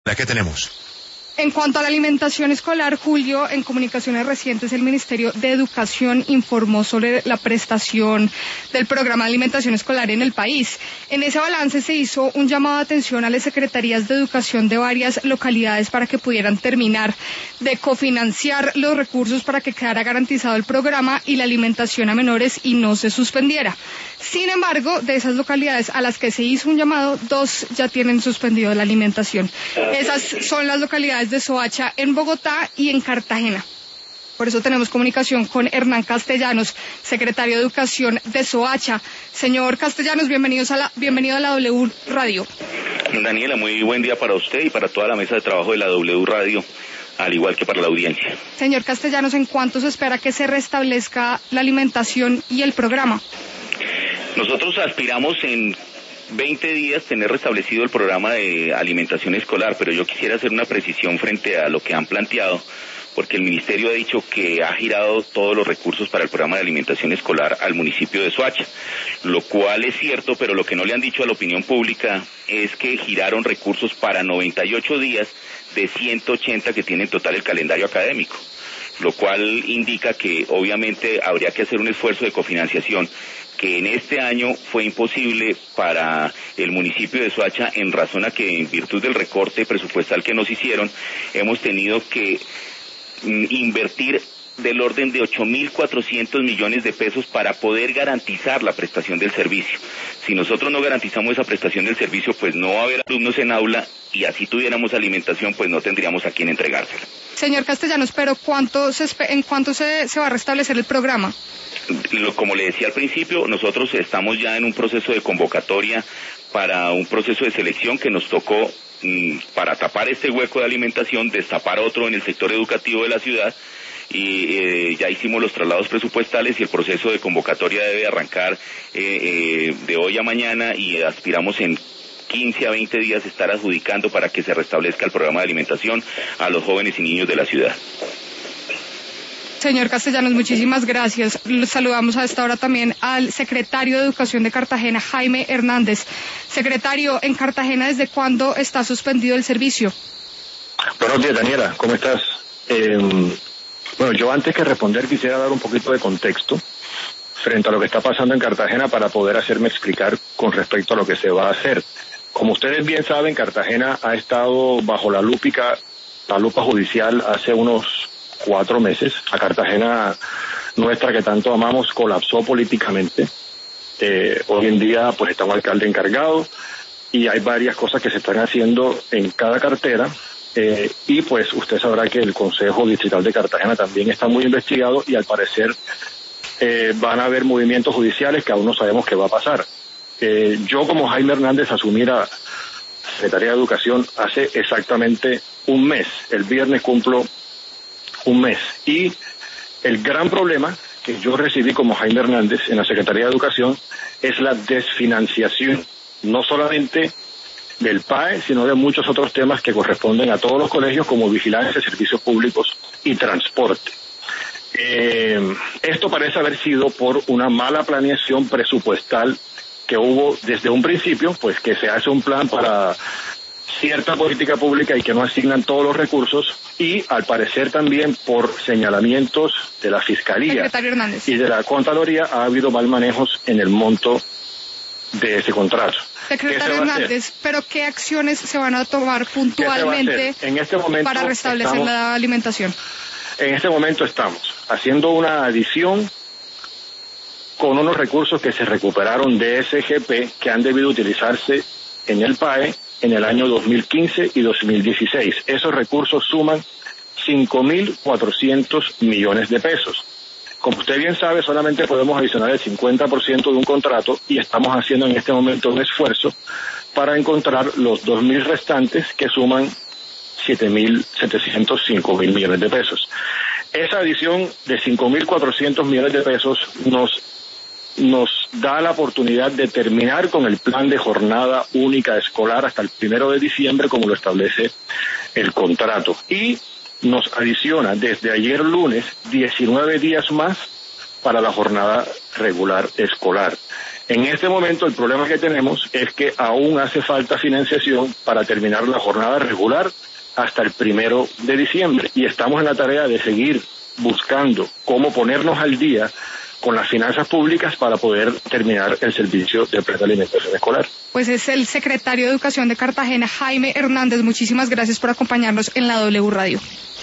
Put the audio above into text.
¿Qué tenemos? En cuanto a la alimentación escolar, Julio, en comunicaciones recientes el Ministerio de Educación informó sobre la prestación del programa de alimentación escolar en el país. En ese balance se hizo un llamado de atención a las secretarías de educación de varias localidades para que pudieran terminar de cofinanciar los recursos para que quedara garantizado el programa y la alimentación a menores y no se suspendiera. Sin embargo, de esas localidades a las que se hizo un llamado, 2 ya tienen suspendido la alimentación. Esas son las localidades de Soacha en Bogotá y en Cartagena. Por eso tenemos comunicación con Hernán Castellanos, secretario de Educación de Soacha. Señor Castellanos, bienvenido a la W Radio. Daniela, muy buen día para usted y para toda la mesa de trabajo de la W Radio, al igual que para la audiencia. Señor Castellanos, ¿en cuánto se espera que se restablezca la alimentación y el programa? Nosotros aspiramos en 20 días tener restablecido el programa de alimentación escolar, pero yo quisiera hacer una precisión frente a lo que han planteado, porque el Ministerio ha dicho que ha girado todos los recursos para el programa de alimentación escolar al municipio de Soacha, lo cual es cierto, pero lo que no le han dicho a la opinión pública es que giraron recursos para 98 días de 180 que tiene en total el calendario académico, lo cual indica que obviamente habría que hacer un esfuerzo de cofinanciación que en este año fue imposible para el municipio de Soacha en razón a que en virtud del recorte presupuestal que nos hicieron hemos tenido que invertir del orden de 8.400 millones de pesos para poder garantizar la prestación del servicio. Si nosotros no garantizamos esa prestación del servicio, pues no va a haber alumnos en aula y así tuviéramos alimentación, pues no tendríamos a quién entregársela. Señor Castellanos, pero ¿en cuánto se va a restablecer el programa? Como le decía al principio, nosotros estamos ya en un proceso de convocatoria para un proceso de selección que nos tocó para tapar este hueco de alimentación, destapar otro en el sector educativo de la ciudad y ya hicimos los traslados presupuestales y el proceso de convocatoria debe arrancar de hoy a mañana y aspiramos en 15 a 20 días estar adjudicando para que se restablezca el programa de alimentación a los jóvenes y niños de la ciudad. Señor Castellanos, muchísimas gracias. Saludamos a esta hora también al secretario de Educación de Cartagena, Jaime Hernández. Secretario, en Cartagena, ¿desde cuándo está suspendido el servicio? Buenos días, Daniela, ¿cómo estás? Bueno, yo antes que responder quisiera dar un poquito de contexto frente a lo que está pasando en Cartagena para poder hacerme explicar con respecto a lo que se va a hacer. Como ustedes bien saben, Cartagena ha estado bajo la lupa judicial hace unos 4 meses. A Cartagena nuestra que tanto amamos colapsó políticamente. Hoy en día pues está un alcalde encargado y hay varias cosas que se están haciendo en cada cartera y pues usted sabrá que el Consejo Distrital de Cartagena también está muy investigado y al parecer van a haber movimientos judiciales que aún no sabemos qué va a pasar. Yo como Jaime Hernández asumí la Secretaría de Educación hace exactamente un mes. El viernes cumplo un mes. Y el gran problema que yo recibí como Jaime Hernández en la Secretaría de Educación es la desfinanciación, no solamente del PAE, sino de muchos otros temas que corresponden a todos los colegios como vigilancia, servicios públicos y transporte. Esto parece haber sido por una mala planeación presupuestal que hubo desde un principio, pues que se hace un plan para cierta política pública y que no asignan todos los recursos y al parecer también por señalamientos de la Fiscalía y de la Contraloría ha habido mal manejos en el monto de ese contrato. Secretario Hernández, ¿pero qué acciones se van a tomar puntualmente en este momento para restablecer la alimentación? En este momento estamos haciendo una adición con unos recursos que se recuperaron de SGP que han debido utilizarse en el PAE en el año 2015 y 2016. Esos recursos suman 5.400 millones de pesos. Como usted bien sabe, solamente podemos adicionar el 50% de un contrato y estamos haciendo en este momento un esfuerzo para encontrar los 2.000 restantes que suman 7.705.000 millones de pesos. Esa adición de 5.400 millones de pesos nos da la oportunidad de terminar con el plan de jornada única escolar hasta el 1 de diciembre, como lo establece el contrato. Y nos adiciona desde ayer lunes 19 días más para la jornada regular escolar. En este momento el problema que tenemos es que aún hace falta financiación para terminar la jornada regular hasta el 1 de diciembre y estamos en la tarea de seguir buscando cómo ponernos al día con las finanzas públicas para poder terminar el servicio de prealimentación escolar. Pues es el secretario de Educación de Cartagena, Jaime Hernández. Muchísimas gracias por acompañarnos en la W Radio.